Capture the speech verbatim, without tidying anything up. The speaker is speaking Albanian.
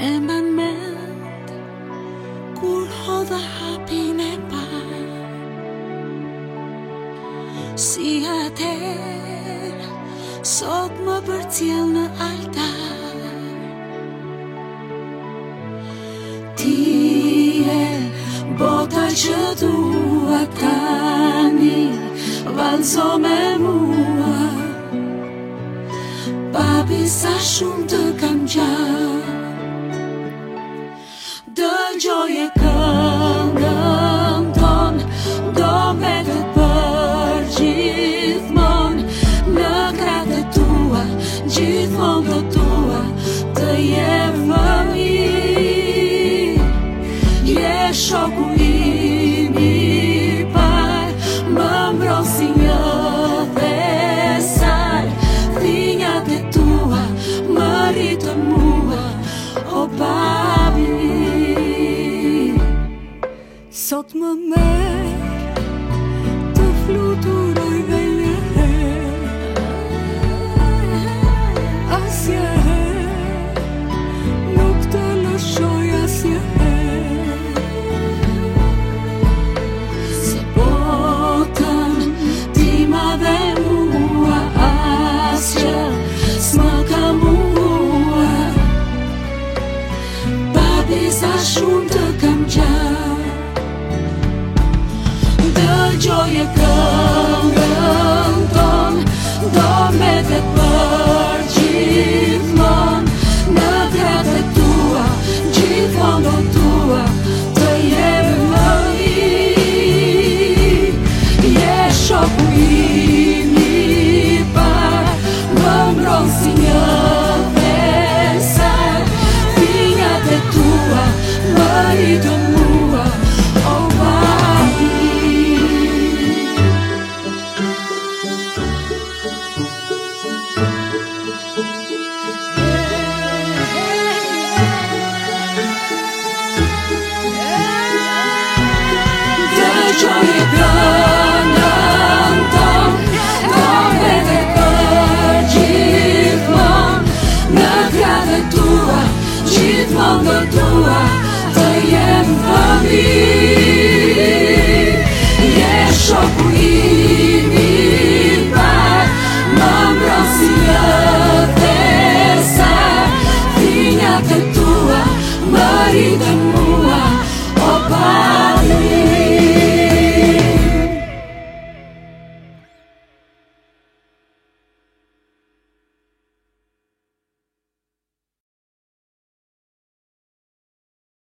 E mban mend kur hodha hapin e par, si atëher sot më përcjell në altar. Ti e bota që dua tani, vallëzo me mua. Papi, sa shumë të kam gjatë, dëgjoje këngën ton, do mbetet për gjithmon. Në kratë e tua, gjithmon do tua, të jem fëmijë. Je shoku im i par, më mbron si një thesar. Thinjat e tua më rritën mua, o papi. Sot më merr të fluturoj dhe një herë, asnjëherë nuk të lëshoj, asnjëherë. Se botën tima dhe mua asgjë s'më ka munguar. Papi, sa shumë të kam gjatë, dëgjoje këngën ton, do mbetet për gjithmon. Në kratë e tua, gjithmon do tua, të jem fëmijë. Je shoku im i par, më mbron si një thesar. Thinjat e tua më rritën mua, o papi. Dëgjoje këngën ton, do mbetet për gjithmon. Në kratë e tua, gjithmon do tua, të jem fëmijë. Je shoku im i par, më mbron si një thesar. Thinjat e tua më rritën mua, o papi.